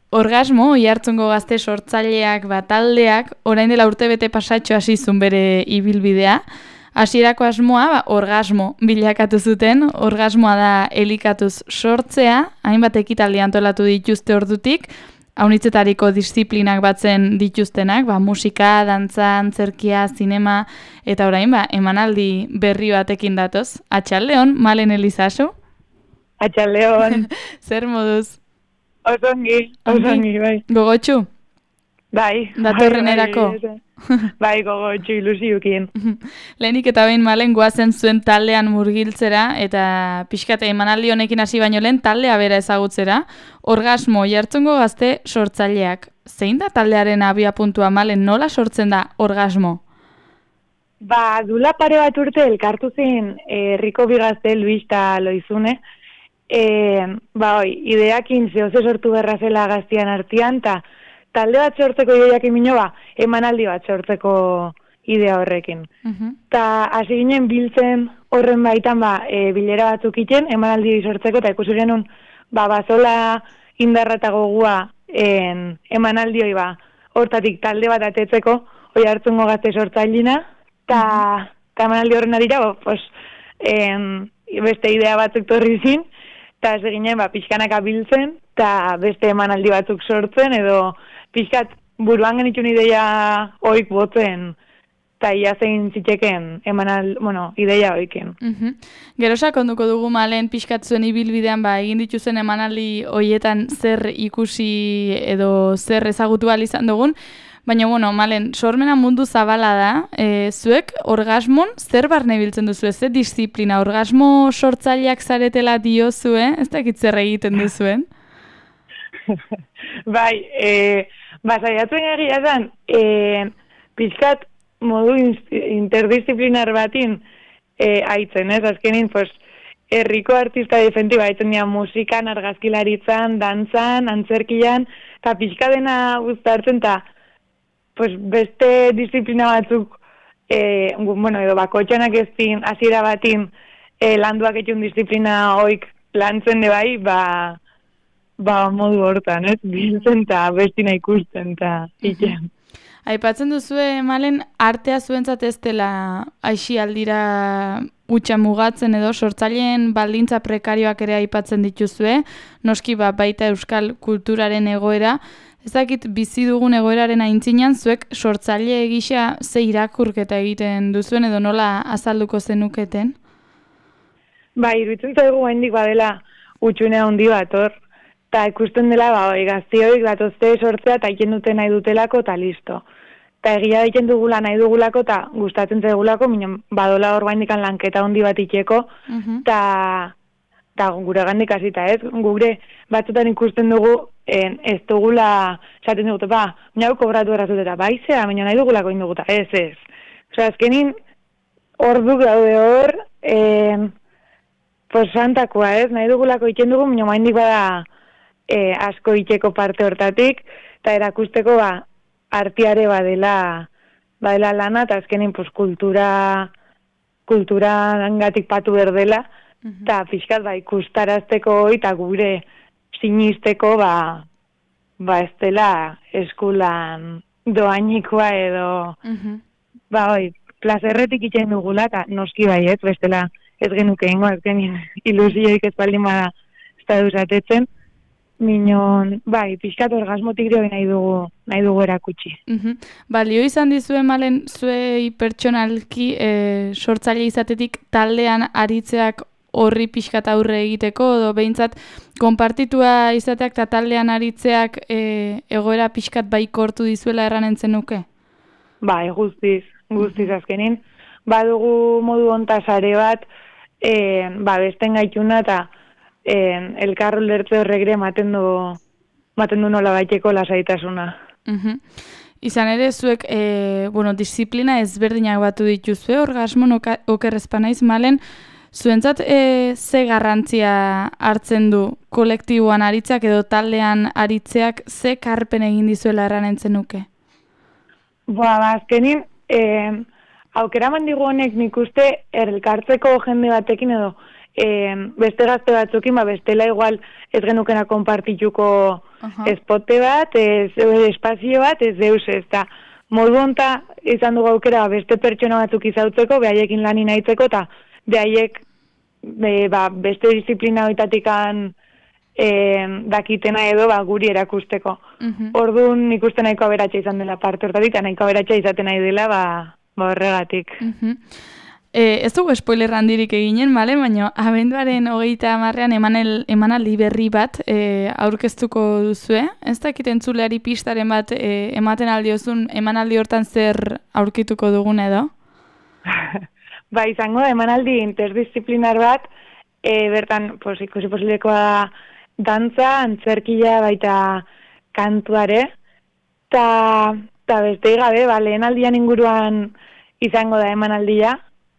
Orgasmo, Oiartzungo Gazte sortzaileak taldeak, orain dela urtebete pasatxo hasi zuen bere ibilbidea. Hasierako asmoa, orgasmo bilakatu zuten, orgasmoa da elikatuz sortzea, hainbat ekitaldi antolatu dituzte ordutik, haunitzetariko disiplinak batzen dituztenak, musika, dantza, antzerkia, zinema, eta orain, emanaldi berri batekin datoz. Atxaldeon, Malen Elizasu? Atxaldeon. Zer moduz? Osongi, bai. Gogotxu? Bai. Datorrenerako? Bai, gogotxu ilusiukin. Lehenik eta behin Malen goazen zuen taldean murgiltzera, eta pixkate emanaldi honekin hasi baino lehen taldea bera ezagutzera. Orgasmo, Oiartzungo Gazte sortzaileak. Zein da taldearen abiapuntua, Malen, nola sortzen da orgasmo? Dula pare bat urte elkartu zen herriko bi gazte Luis eta Loizune. Ideakin zehoze sortu berra zela gaztian artean, eta talde bat sortzeko ideiakin mino, emanaldi bat sortzeko idea horrekin. Eta hasi ginen biltzen horren baitan bilera batzuk iten, emanaldi sortzeko, eta ikusi genuen bazola indarra eta gogua emanaldioi hortatik talde bat atetzeko, Oiartzungo Gazte sortzailina, eta emanaldi horren adira, beste idea batzuk torri zin, eta ez eginen pixkanaka biltzen, eta beste emanaldi batzuk sortzen, edo pixkat buruan genitxun ideia hoik botzen, eta ia zein zitzeken ideia hoiken. Gerosak onduko dugu Malen pixkat zuen ibilbidean egin dituzen emanaldi hoietan zer ikusi edo zer ezagutu ahal izan dugun, baina, Malen, sormena mundu zabala da, zuek orgasmon zer barne biltzen duzu, ze disiplina, orgasmo sortzaileak zaretela diozue, ez dakit zer egiten duzuen? Bai, saiatzen egia zen, pixkat modu interdisziplinar batin aitzen, ez? Azkenin, herriko artista defensiba aitzen dira musikan, argazkilaritzan, dantzan, antzerkian, eta pixka dena guztartzen, eta beste disiplina batzuk, edo bakotxanak ezin, hasiera batin, landuak etxun disiplina hoik lantzen de modu hortan, ez? Biltzen eta bestina ikusten eta itxen. Aipatzen duzue, Malen, artea zuentzat ez dela aisialdira utxa mugatzen edo sortzaileen baldintza prekarioak ere aipatzen dituzue, noski baita euskal kulturaren egoera. Ezakit bizi dugun egoeraren aintzinan zuek sortzaile gisa ze irakurketa egiten duzuen edo nola azalduko zenuketen? Iruditzen zaigu gaindik badela utxunea handi bat hor, eta ikusten dela gaztioik datozte sortzea eta iken dute nahi dutelako eta listo. Eta egia iken dugula nahi dugulako eta gustatzen zaigulako, badola hor gaindikan lanketa handi bat itxeko, eta gure gandik hasita ez, gure batzutan ikusten dugu ez dugula, esaten dugu, minau kobratu errazuteta, baizea, baina nahi dugulako induguta, ez. Azkenin, orduk daude hor, santakoa ez, nahi dugulako iken dugu, minau maindik bada asko itxeko parte hortatik, eta erakusteko artiare badela lana, eta azkenin kultura angatik patu berdela, eta pixkat ikustarazteko eta gure sinisteko ez dela eskulan doainikoa edo plazerretik itxen dugula, eta noski ez, bestela ez genuke ingo, ez genien ilusioik ez baldin bada ez da duzatetzen, minon, pixkat orgasmotik dio nahi dugu erakutsi. Balio izan dizue, Malen, zuei pertsonalki sortzaile izatetik taldean aritzeak horri pixkat aurre egiteko, edo behintzat konpartitua izateak eta taldean aritzeak egoera pixkat baikortu dizuela erranentzen nuke? Guztiz azkenin. Badugu modu ontasare bat, besten gaituna eta elkarro lertze horregre maten du nola baiteko lasaitasuna. Izan ere, zuek, disiplina ezberdinak batu dituzue, orgasmon okerrezpanaiz, Malen, zuentzat ze garrantzia hartzen du kolektiboan aritzeak edo taldean aritzeak ze karpen egin dizuela erranentzen nuke? Azkenin, aukera mandigu honek nik uste elkartzeko jende batekin edo beste gazte batzukin, bestela igual ez genukena konpartituko espote bat, espazio bat, ez deus ez da. Modu honta izan dugu aukera beste pertsona batzuk izautzeko, behaiekin lani nahitzeko, eta behaiek beste disiplina hoitatikan dakitena edo guri erakusteko. Orduan ikusten nahiko aberatsa izan dela parte hortatik, eta nahiko aberatsa izaten nahi dela horregatik. Ez dugu spoiler handirik eginen, baina abenduaren 30ean emanaldi berri bat aurkeztuko duzue. Ez dakit entzuleari pistaren bat ematen aldiozun emanaldi hortan zer aurkituko dugun edo? Izango da emanaldi interdisziplinar bat, bertan ikusi posilekoa dantza, antzerkia baita kantuare, eta beste gabe, lehen aldian inguruan izango da emanaldia,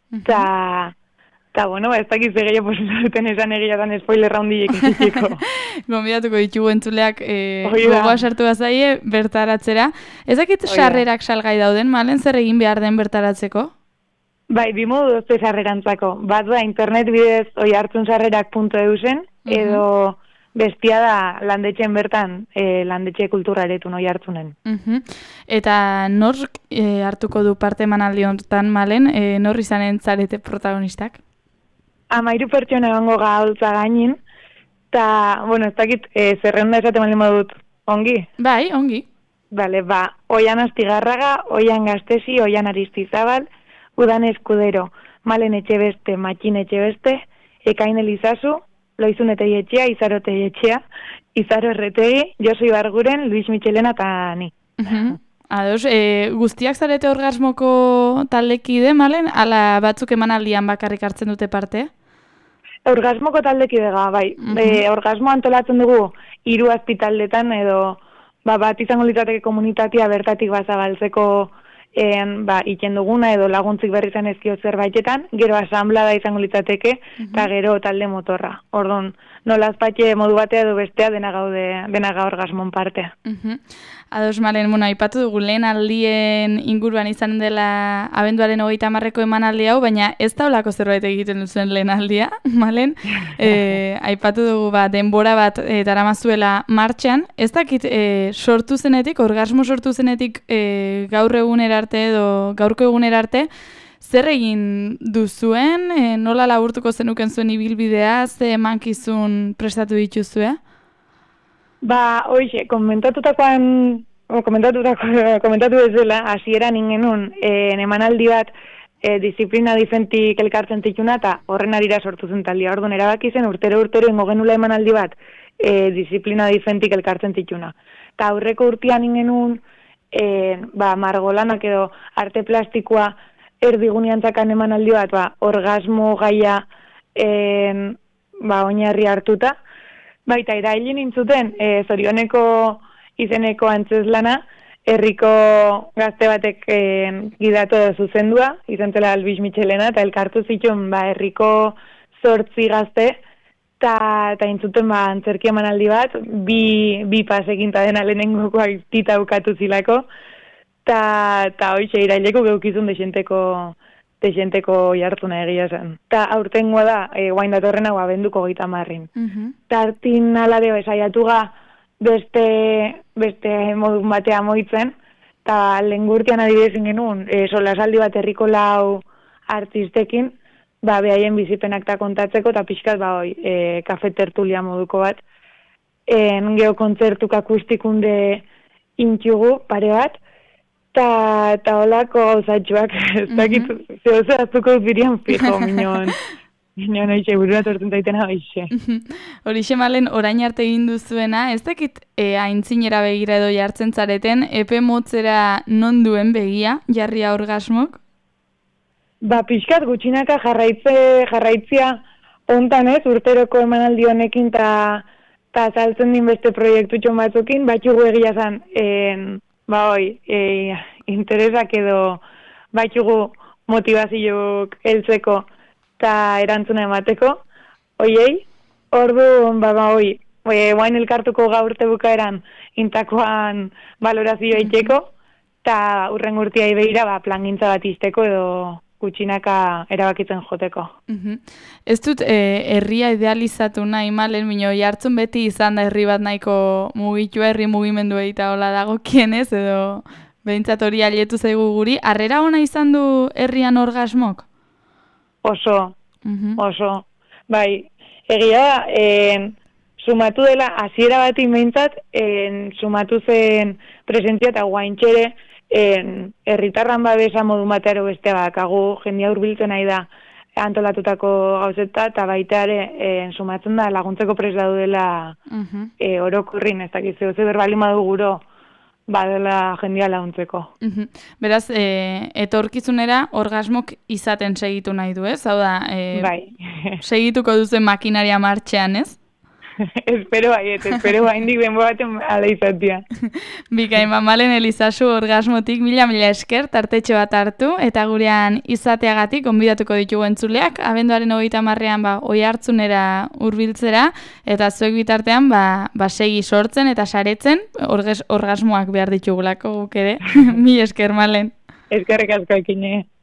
eta bueno, ez dakit zegeio posibilitaten esan egia dan spoiler raundiek ikitiko. Gonbidatuko ditugu entzuleak gogoa sartu bazaie bertaratzera. Ez dakit sarrerak salgai dauden, malen zer egin behar den bertaratzeko? Bi modu dozte sarrerantzako. Bat da internet bidez oihartzunSarrerak.eusen edo bestia da landetxeen bertan, landetxe kulturaretun oihartzunen. Eta nor hartuko du parte emanaldi honetan, malen, nor izanen zarete protagonistak? 13 pertsona egongo gaultza gainin, eta, ez dakit, zerrenda esate malin badut, ongi? Bai, ongi. Bale, Oian Astigarraga, Oian Gaztesi, Oian Aristizabal, Udan Eskudero, Malen Etxebeste, Matxin Etxebeste, Ekain Elizazu, Loizun Eteietxea, Izaro Eteietxea, Izaro Erretegi, Josu Ibarguren, Luis Michelena eta ni. Ados, guztiak zarete orgasmoko taldekide, malen? Ala batzuk emanaldian bakarrik hartzen dute parte? Orgasmoko taldekide bai. Orgasmo antolatzen dugu 3 azpitaldetan edo bat izango litzateke komunitatea bertatik bazabaltzeko iken duguna edo laguntzik berri zen ezkio zerbaitetan, gero asamblada izango litzateke, eta gero talde motorra. Orduan, nola azpatxe modu batea edo bestea dena orgasmon partea. Ados, malen, aipatu dugu lehen aldien inguruan izan dela abenduaren 30eko emanaldi hau, baina ez da olako zerbait egiten duzuen lehen aldia, malen? Aipatu dugu denbora bat daramazuela martxan, ez dakit sortu zenetik, orgasmo sortu zenetik gaur egunera arte edo gaurko egunera arte, zer egin duzuen, nola laburtuko zenuken zuen ibilbidea, ze emankizun prestatu dituzue? Komentatu bezala, hasieran ingenun, emanaldi bat disiplina difentik elkartzen zituna, eta horren arira sortu zen taldia. Orduan, erabaki zen urtero ingo genula emanaldi bat disiplina difentik elkartzen zituna. Eta aurreko urtean ingenun, margolanak edo arte plastikoa erdigunean zakan emanaldi bat, orgasmo gaia oinarri hartuta. Baita, irailin intzuten, zorioneko izeneko antzeslana, herriko gazte batek gidatu zuzendua, izentela Luis Michelena, eta elkartu zituen herriko 8 gazte, eta intzuten antzerki emanaldi bat, bi pasekin eta dena lehenengokoa tita bukatu zilako, eta hoxe iraileko geukizun desenteko jartuna egia zen. Eta aurtengoa da, guain datorren hau abenduko 30. Tartin aladeo esaiatu beste modun batea moitzen, eta lengurtian adibidezin genuen, solasaldi bat herriko 4 artistekin, behaien bizipenak ta kontatzeko, eta pixkat kafe tertulia moduko bat, geho kontzertuk akustikunde intxugu pare bat, eta holako gauzatxoak, ez dakit, zehoze aztuko birian fijo, minon oixe, burua tortzen daitena oixe. Horixe, malen, orain arte egin duzuena, ez dakit aintzinera begira edo jartzen zareten, epe motzera non duen begia, jarria orgasmok? Pixkat gutxinaka jarraitzia ontan ez, urteroko emanaldi honekin eta saltzen din beste proiektu txon batzukin, batxugu egia zan, interesak edo batxugu motivazioak heltzeko eta erantzuna emateko, guain elkartuko gaurte bukaeran intakoan valorazioa itxeko, eta urren urtia ibeira plangintza bat izteko edo gutxinaka erabakitzen joteko. Ez dut herria idealizatu nahi malen, minio jartzun beti izan da herri bat nahiko mugitua, herri mugimendu eta hola dagokienez, edo behintzat hori alietu zaigu guri. Harrera ona izan du herrian orgasmok? Oso. Bai, egia sumatu dela, hasiera bati behintzat, sumatu zen presentzia eta guaintxere, herritarran babesa modu batero beste bakagu, jendia hurbiltzen nahi da antolatutako gauzeta, eta baita ere sumatzen da laguntzeko prest daudela orokorrin, ez dakizu, ze berbali madu guro, badela jendia laguntzeko. Beraz, etorkizunera orgasmok izaten segitu nahi du, ez? Hau da, bai. Segituko duzen makinaria martxean, ez? Espero indik denbo baten ala izatea. Bikain, Malen Elizazu orgasmotik mila esker tartetxo bat hartu, eta gurean izateagatik onbidatuko ditugu entzuleak, abenduaren 30ean Oiartzunera hurbiltzera, eta zuek bitartean segi sortzen eta saretzen orgasmoak behar ditugulako guk ere. Mila esker, Malen. Eskerrik asko ekine.